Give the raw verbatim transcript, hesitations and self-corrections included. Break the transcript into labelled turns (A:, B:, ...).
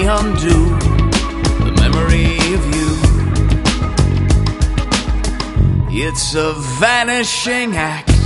A: undo the memory of you. It's a vanishing act,